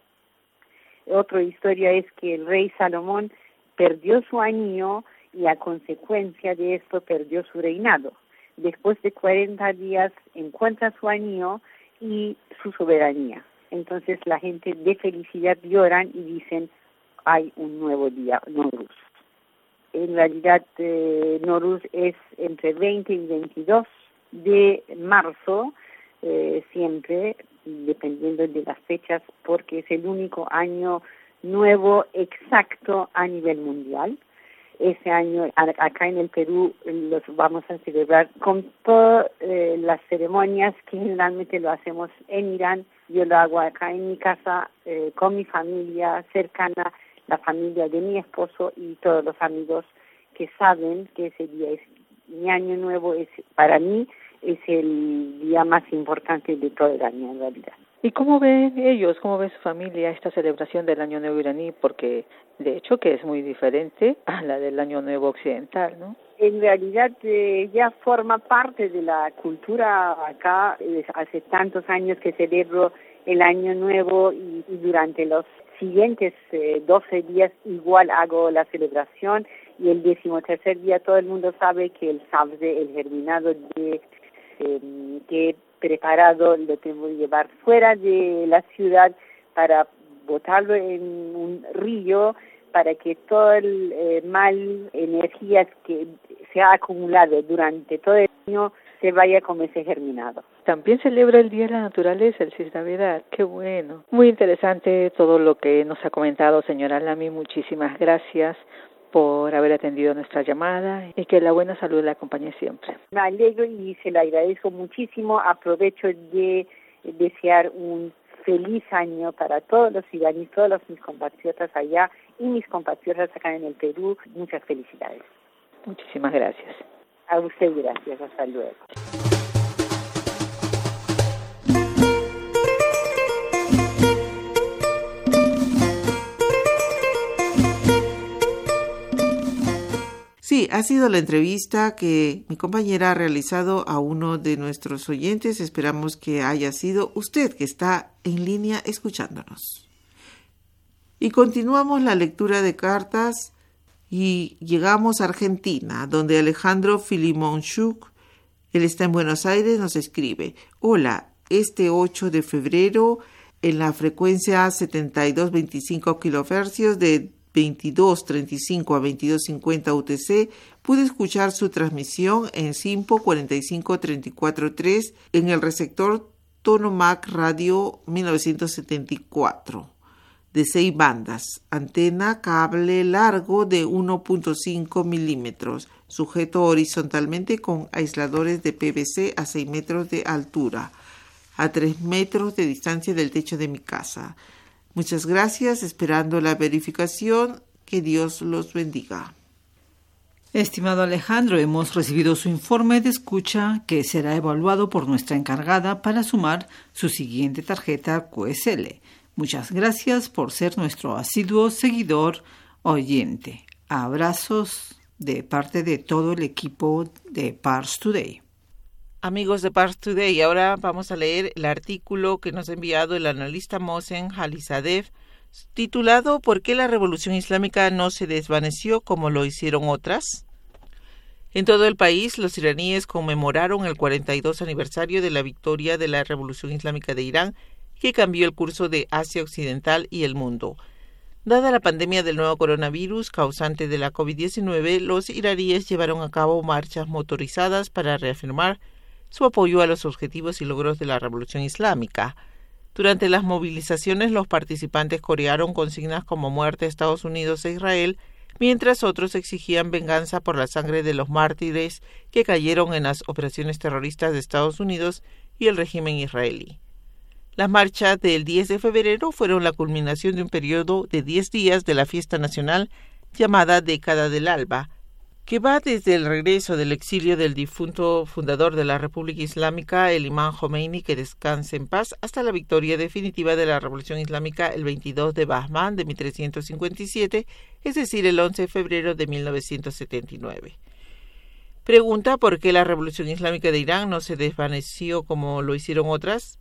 B: Otra historia es que el rey Salomón perdió su anillo y a consecuencia de esto perdió su reinado. Después de 40 días encuentra su anillo y su soberanía. Entonces la gente de felicidad lloran y dicen, hay un nuevo día, Noruz. En realidad, Noruz es entre 20 y 22 de marzo, siempre, dependiendo de las fechas, porque es el único año nuevo exacto a nivel mundial. Ese año, acá en el Perú, los vamos a celebrar con todas las ceremonias que generalmente lo hacemos en Irán. Yo lo hago acá en mi casa, con mi familia cercana, la familia de mi esposo y todos los amigos que saben que ese día es mi año nuevo. Para mí es el día más importante de todo el año, en realidad.
A: ¿Y cómo ven ellos, cómo ve su familia esta celebración del Año Nuevo iraní? Porque, de hecho, que es muy diferente a la del Año Nuevo occidental, ¿no?
B: En realidad ya forma parte de la cultura acá. Hace tantos años que celebro el Año Nuevo y durante los siguientes 12 días igual hago la celebración, y el 13º día todo el mundo sabe que el sabze, el germinado que he preparado, lo tengo que llevar fuera de la ciudad para botarlo en un río para que todo el mal energías que se ha acumulado durante todo el año se vaya como ese germinado.
A: También celebra el Día de la Naturaleza, el 6 de Navidad. ¡Qué bueno! Muy interesante todo lo que nos ha comentado, señora Alami. Muchísimas gracias por haber atendido nuestra llamada y que la buena salud la acompañe siempre.
B: Me alegro y se lo agradezco muchísimo. Aprovecho de desear un feliz año para todos los iraníes, todos mis compatriotas allá y mis compatriotas acá en el Perú, muchas felicidades.
A: Muchísimas gracias.
B: A usted gracias, hasta luego.
U: Sí, ha sido la entrevista que mi compañera ha realizado a uno de nuestros oyentes. Esperamos que haya sido usted que está en línea escuchándonos. Y continuamos la lectura de cartas y llegamos a Argentina, donde Alejandro Filimonchuk, él está en Buenos Aires, nos escribe: hola, este 8 de febrero en la frecuencia 7225 kHz de 22.35 a 22.50 UTC, pude escuchar su transmisión en Simpo 4534.3 en el receptor Tonomac Radio 1974 de 6 bandas, antena cable largo de 1.5 milímetros, sujeto horizontalmente con aisladores de PVC a 6 metros de altura, a 3 metros de distancia del techo de mi casa. Muchas gracias, esperando la verificación. Que Dios los bendiga.
V: Estimado Alejandro, hemos recibido su informe de escucha que será evaluado por nuestra encargada para sumar su siguiente tarjeta QSL. Muchas gracias por ser nuestro asiduo seguidor oyente. Abrazos de parte de todo el equipo de Pars Today.
U: Amigos de Pars Today, ahora vamos a leer el artículo que nos ha enviado el analista Mohsen Halisadev, titulado ¿Por qué la revolución islámica no se desvaneció como lo hicieron otras? En todo el país, los iraníes conmemoraron el 42 aniversario de la victoria de la revolución islámica de Irán, que cambió el curso de Asia Occidental y el mundo. Dada la pandemia del nuevo coronavirus causante de la COVID-19, los iraníes llevaron a cabo marchas motorizadas para reafirmar su apoyo a los objetivos y logros de la revolución islámica. Durante las movilizaciones, los participantes corearon consignas como muerte a Estados Unidos e Israel, mientras otros exigían venganza por la sangre de los mártires que cayeron en las operaciones terroristas de Estados Unidos y el régimen israelí. Las marchas del 10 de febrero fueron la culminación de un periodo de 10 días de la fiesta nacional llamada Década del Alba, que va desde el regreso del exilio del difunto fundador de la República Islámica, el imán Jomeini, que descanse en paz, hasta la victoria definitiva de la Revolución Islámica el 22 de Bahman de 1357, es decir, el 11 de febrero de 1979. Pregunta: ¿por qué la Revolución Islámica de Irán no se desvaneció como lo hicieron otras?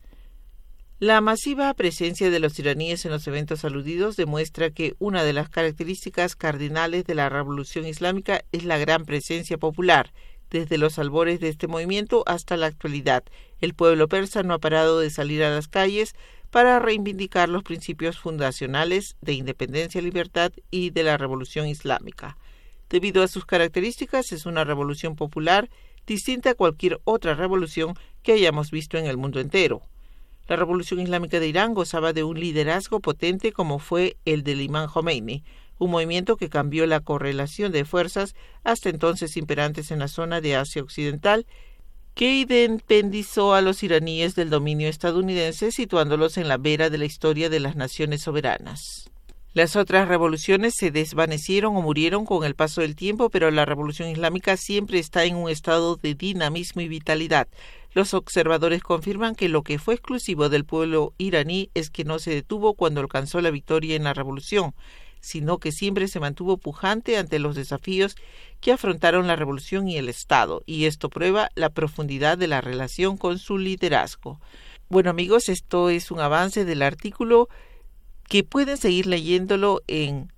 U: La masiva presencia de los iraníes en los eventos aludidos demuestra que una de las características cardinales de la revolución islámica es la gran presencia popular. Desde los albores de este movimiento hasta la actualidad, el pueblo persa no ha parado de salir a las calles para reivindicar los principios fundacionales de independencia, libertad y de la revolución islámica. Debido a sus características, es una revolución popular distinta a cualquier otra revolución que hayamos visto en el mundo entero. La revolución islámica de Irán gozaba de un liderazgo potente como fue el del imán Jomeini, un movimiento que cambió la correlación de fuerzas hasta entonces imperantes en la zona de Asia Occidental, que independizó a los iraníes del dominio estadounidense, situándolos en la vera de la historia de las naciones soberanas. Las otras revoluciones se desvanecieron o murieron con el paso del tiempo, pero la revolución islámica siempre está en un estado de dinamismo y vitalidad. Los observadores confirman que lo que fue exclusivo del pueblo iraní es que no se detuvo cuando alcanzó la victoria en la revolución, sino que siempre se mantuvo pujante ante los desafíos que afrontaron la revolución y el Estado, y esto prueba la profundidad de la relación con su liderazgo. Bueno, amigos, esto es un avance del artículo que pueden seguir leyéndolo en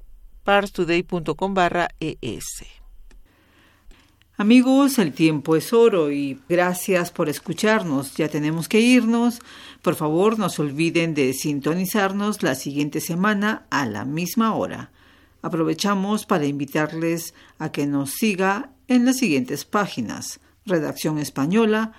U: parstoday.com/es.
V: Amigos, el tiempo es oro y gracias por escucharnos. Ya tenemos que irnos. Por favor, no se olviden de sintonizarnos la siguiente semana a la misma hora. Aprovechamos para invitarles a que nos siga en las siguientes páginas: Redacción Española,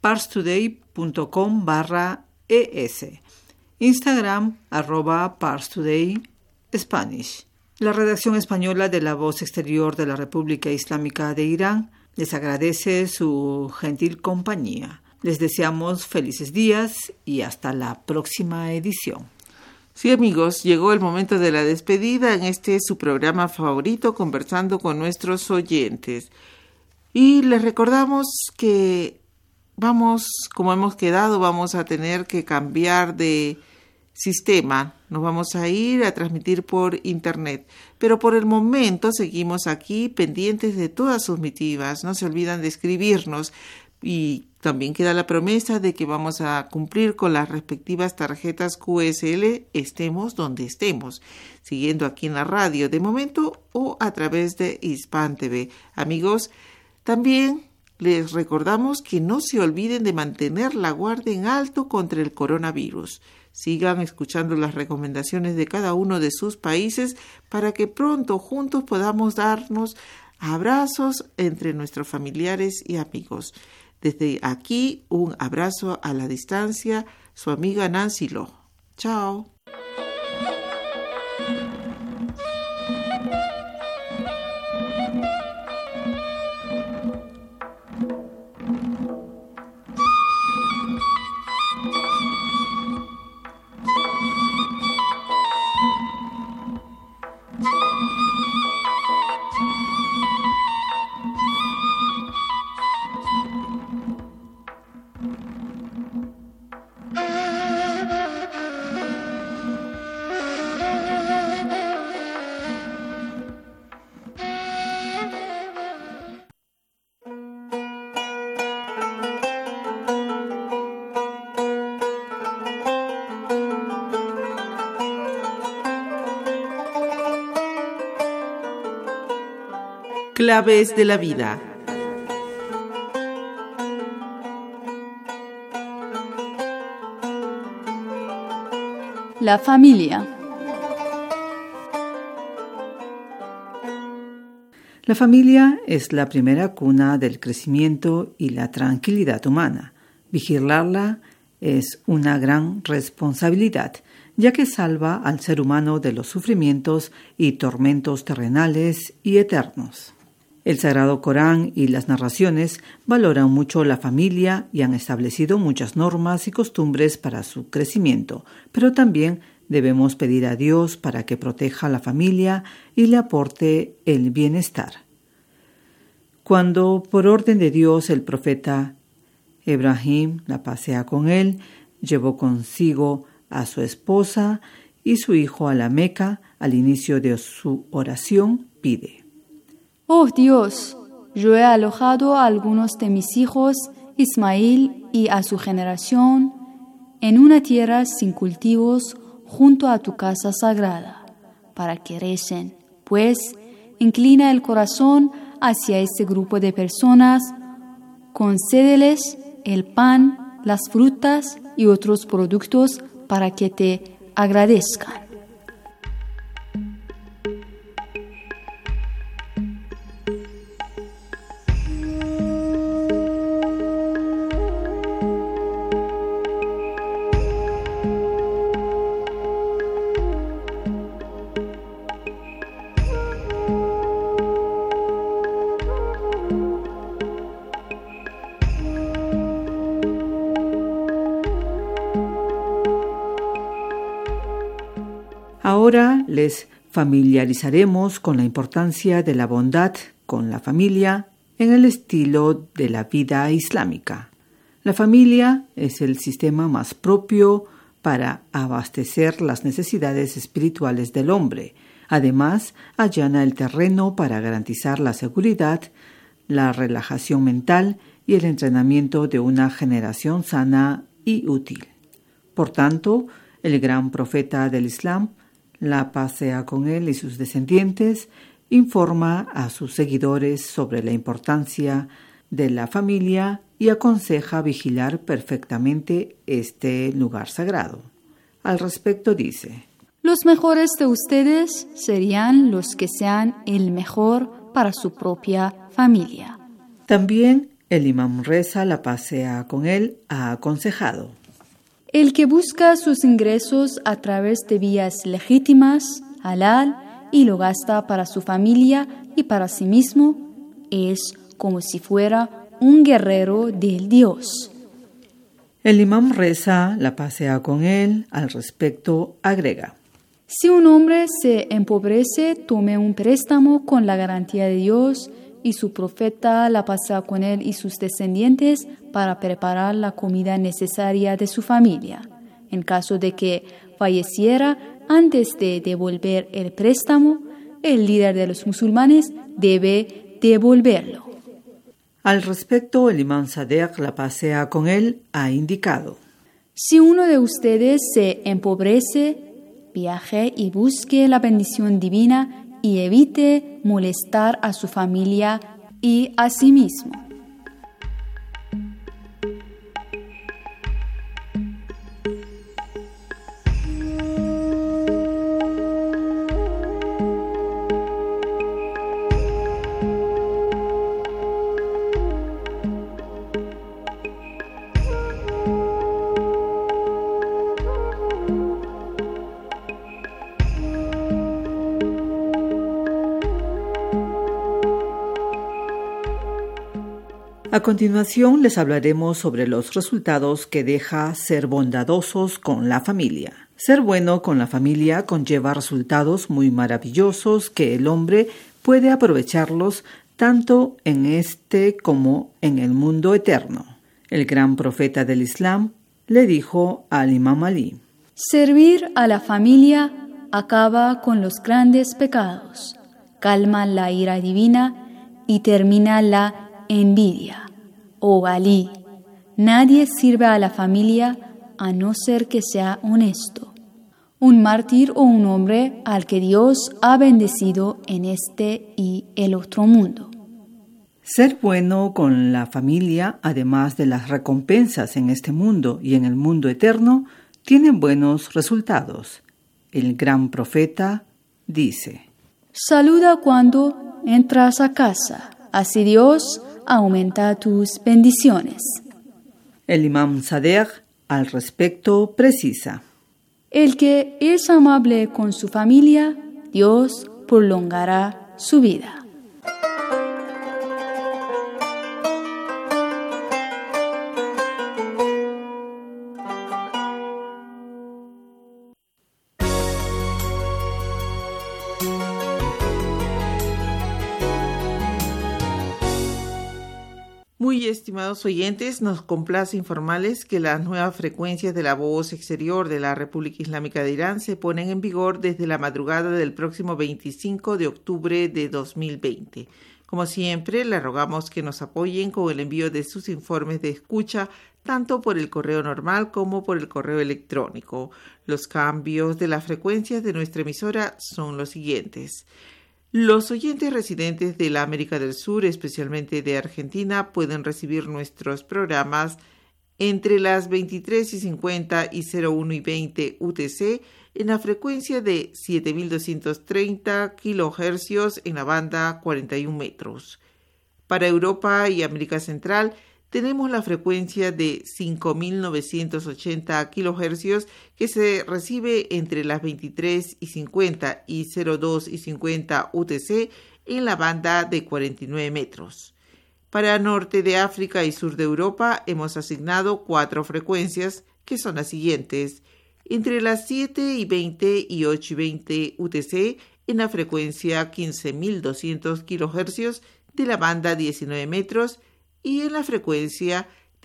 V: parstoday.com/es, Instagram, @parstoday_Spanish. La redacción española de La Voz Exterior de la República Islámica de Irán les agradece su gentil compañía. Les deseamos felices días y hasta la próxima edición.
U: Sí, amigos, llegó el momento de la despedida en su programa favorito, Conversando con nuestros oyentes. Y les recordamos que como hemos quedado, vamos a tener que cambiar de sistema. Nos vamos a ir a transmitir por internet. Pero por el momento seguimos aquí pendientes de todas sus mitivas. No se olvidan de escribirnos. Y también queda la promesa de que vamos a cumplir con las respectivas tarjetas QSL, estemos donde estemos, siguiendo aquí en la radio de momento o a través de Hispan TV. Amigos, también les recordamos que no se olviden de mantener la guardia en alto contra el coronavirus. Sigan escuchando las recomendaciones de cada uno de sus países para que pronto juntos podamos darnos abrazos entre nuestros familiares y amigos. Desde aquí, un abrazo a la distancia, su amiga Nancy Lo. Chao. Claves de la vida.
D: La familia.
V: La familia es la primera cuna del crecimiento y la tranquilidad humana. Vigilarla es una gran responsabilidad, ya que salva al ser humano de los sufrimientos y tormentos terrenales y eternos. El Sagrado Corán y las narraciones valoran mucho la familia y han establecido muchas normas y costumbres para su crecimiento, pero también debemos pedir a Dios para que proteja a la familia y le aporte el bienestar. Cuando, por orden de Dios, el profeta Ibrahim, la paz sea con él, llevó consigo a su esposa y su hijo a la Meca, al inicio de su oración pide:
D: Oh Dios, yo he alojado a algunos de mis hijos, Ismael y a su generación, en una tierra sin cultivos junto a tu casa sagrada, para que recen. Pues, inclina el corazón hacia este grupo de personas, concédeles el pan, las frutas y otros productos para que te agradezcan.
V: Ahora les familiarizaremos con la importancia de la bondad con la familia en el estilo de la vida islámica. La familia es el sistema más propio para abastecer las necesidades espirituales del hombre. Además, allana el terreno para garantizar la seguridad, la relajación mental y el entrenamiento de una generación sana y útil. Por tanto, el gran profeta del Islam, la paz sea con él y sus descendientes, informa a sus seguidores sobre la importancia de la familia y aconseja vigilar perfectamente este lugar sagrado. Al respecto dice:
D: Los mejores de ustedes serían los que sean el mejor para su propia familia.
V: También el imam Reza, la paz sea con él, ha aconsejado:
D: El que busca sus ingresos a través de vías legítimas, halal, y lo gasta para su familia y para sí mismo, es como si fuera un guerrero del Dios.
V: El imam reza, la paz sea con él, al respecto agrega:
D: si un hombre se empobrece, tome un préstamo con la garantía de Dios y su profeta, la paz sea con él y sus descendientes, para preparar la comida necesaria de su familia. En caso de que falleciera antes de devolver el préstamo, el líder de los musulmanes debe devolverlo.
V: Al respecto, el imam Sadegh, la paz sea con él, ha indicado:
D: si uno de ustedes se empobrece, viaje y busque la bendición divina y evite molestar a su familia y a sí mismo.
V: A continuación les hablaremos sobre los resultados que deja ser bondadosos con la familia. Ser bueno con la familia conlleva resultados muy maravillosos que el hombre puede aprovecharlos tanto en este como en el mundo eterno. El gran profeta del Islam le dijo al Imam Ali:
D: servir a la familia acaba con los grandes pecados, calma la ira divina y termina la envidia. Oh Ali, nadie sirve a la familia a no ser que sea honesto, un mártir o un hombre al que Dios ha bendecido en este y el otro mundo.
V: Ser bueno con la familia, además de las recompensas en este mundo y en el mundo eterno, tiene buenos resultados. El gran profeta dice:
D: saluda cuando entras a casa, así Dios aumenta tus bendiciones.
V: El imam Sadegh al respecto precisa:
D: el que es amable con su familia, Dios prolongará su vida.
U: Muy estimados oyentes, nos complace informarles que las nuevas frecuencias de la voz exterior de la República Islámica de Irán se ponen en vigor desde la madrugada del próximo 25 de octubre de 2020. Como siempre, le rogamos que nos apoyen con el envío de sus informes de escucha, tanto por el correo normal como por el correo electrónico. Los cambios de las frecuencias de nuestra emisora son los siguientes. Los oyentes residentes de la América del Sur, especialmente de Argentina, pueden recibir nuestros programas entre las 23:50 y 01:20 UTC en la frecuencia de 7.230 kHz en la banda 41 metros. Para Europa y América Central, tenemos la frecuencia de 5.980 kHz que se recibe entre las 23:50 y 02:50 UTC en la banda de 49 metros. Para Norte de África y Sur de Europa hemos asignado 4 frecuencias que son las siguientes: entre las 7:20 y 8:20 UTC en la frecuencia 15.200 kHz de la banda 19 metros y en la frecuencia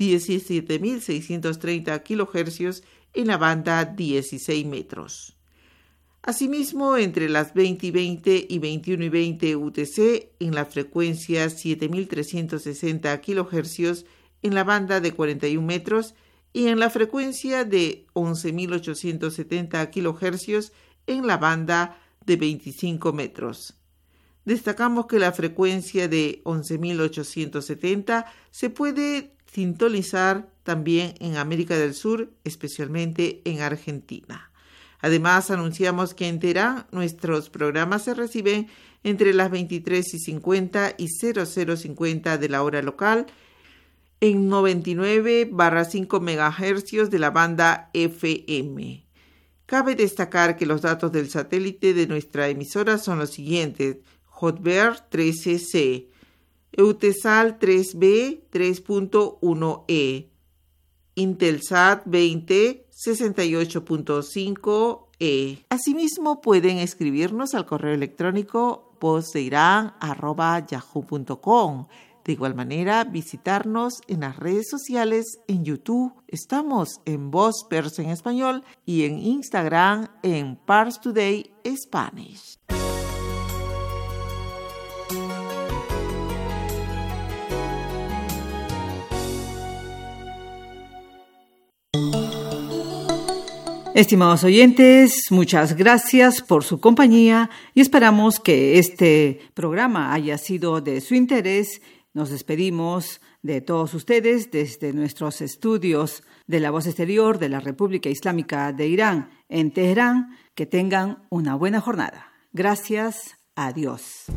U: 17.630 kHz en la banda 16 metros. Asimismo, entre las 20:20 y 21:20 UTC en la frecuencia 7.360 kHz en la banda de 41 metros y en la frecuencia de 11.870 kHz en la banda de 25 metros. Destacamos que la frecuencia de 11.870 se puede sintonizar también en América del Sur, especialmente en Argentina. Además, anunciamos que en Teherán nuestros programas se reciben entre las 23:50 y 00:50 de la hora local en 99/5 MHz de la banda FM. Cabe destacar que los datos del satélite de nuestra emisora son los siguientes: Hotbird 13C, Eutelsat 3B 3.1E, Intelsat 20 68.5E. Asimismo, pueden escribirnos al correo electrónico vozdeiran@yahoo.com. De igual manera, visitarnos en las redes sociales en YouTube. Estamos en Voz Persa en Español y en Instagram en Pars Today Spanish.
V: Estimados oyentes, muchas gracias por su compañía y esperamos que este programa haya sido de su interés. Nos despedimos de todos ustedes desde nuestros estudios de la Voz Exterior de la República Islámica de Irán en Teherán. Que tengan una buena jornada. Gracias. Adiós.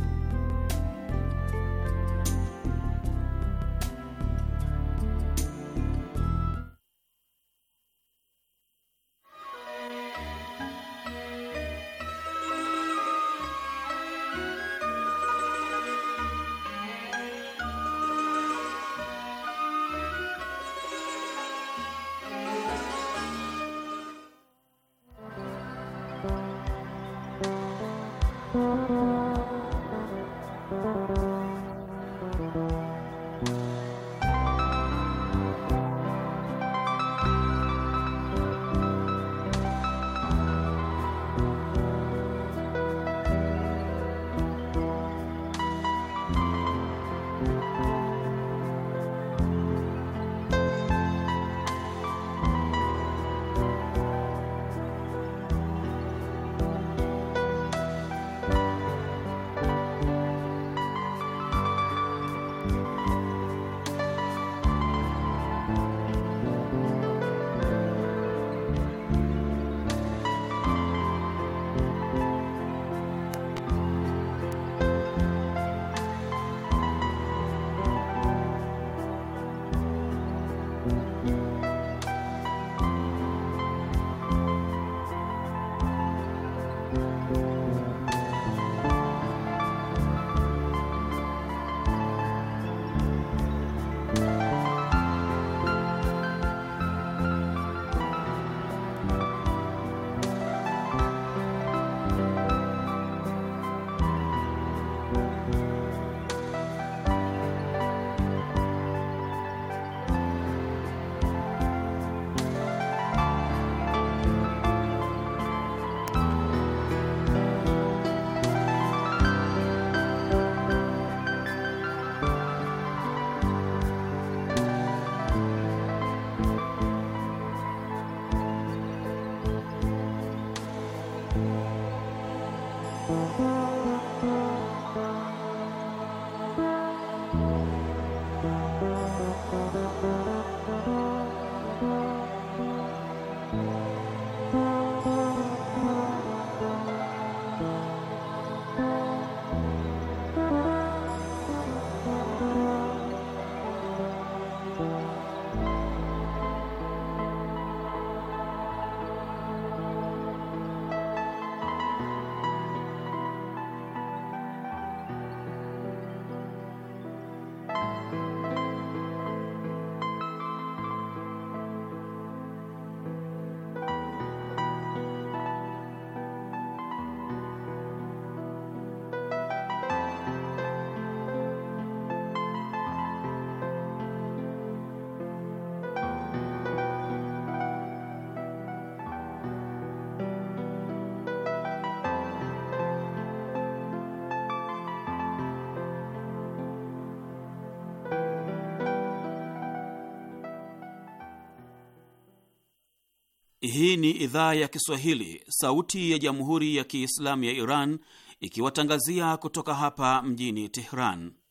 C: Hii ni idhaa ya Kiswahili, sauti ya Jamhuri ya Kiislamu ya Iran, ikiwatangazia kutoka hapa mjini Tehran.